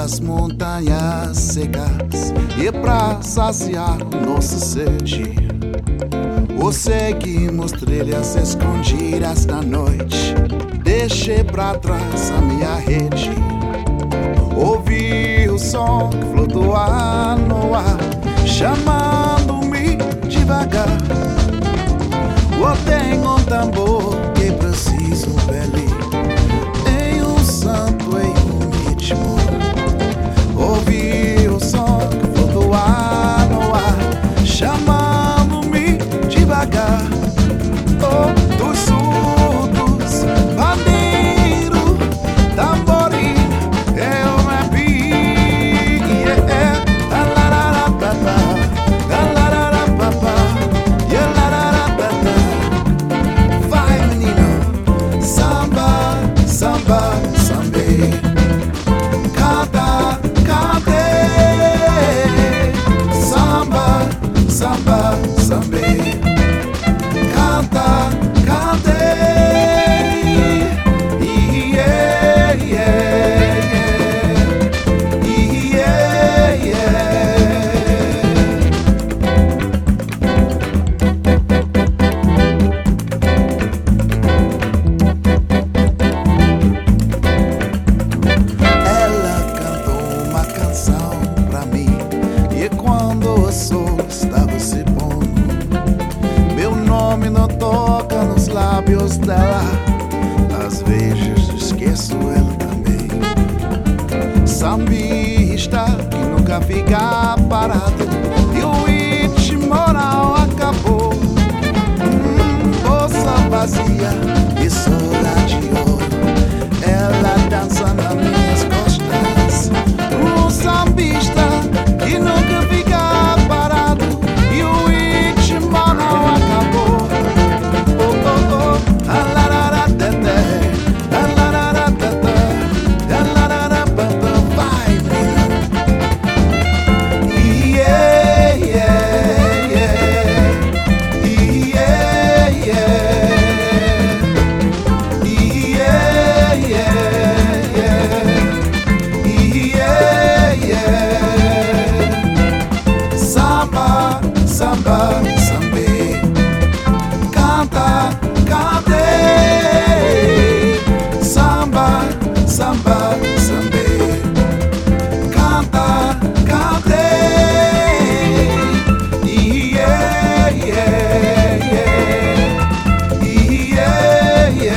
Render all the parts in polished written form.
das montanhas secas e pra saciar nossa sede, ou seguimos trilhas escondidas na noite. Deixei pra trás a minha rede, ouvi o som que flutua no ar, chamando-me devagar. Eu tenho um tambor que preciso pelir em um santo, em um ritmo. Ouvi o som que flutua no ar, chamando-me devagar. Todos surdos, bandeiro, tamborim, eu me vi, yeah. Vai, menino, samba, samba, sambê. Canta, cante, samba, samba, sambê. Canta, cante, yeah, yeah, yeah, yeah, yeah. Ela cantou uma canção pra mim, e quando o sol estava se pondo, meu nome não toca nos lábios dela. Às vezes esqueço ela também. Sambista que nunca fica parado, e o ritmo não acabou. Bolsa vazia e sola de ouro, ela dança nas minhas costas. Um sambista que nunca fica parado, e o ritmo não acabou. Oh, oh, oh, alaradadé, alaradadé, alaradadé. Vai, yeah, yeah, yeah, yeah, yeah, yeah, yeah, yeah, yeah. Samba, samba, sambê. Canta, cante, samba, samba, sambê. Canta, cante, yeah, yeah, yeah, yeah, yeah,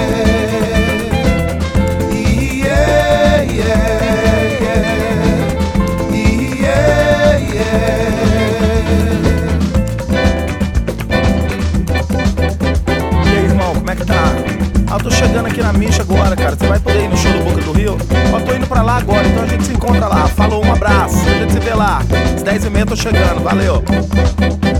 yeah, yeah, yeah, yeah. E aí, irmão, como é que tá? Eu tô chegando aqui na Misha agora, cara. Você vai poder ir no show do Boca do Rio? Eu tô indo pra lá agora, então a gente se encontra lá. Falou, um abraço, a gente se vê lá. Às 10h30 eu tô chegando, valeu.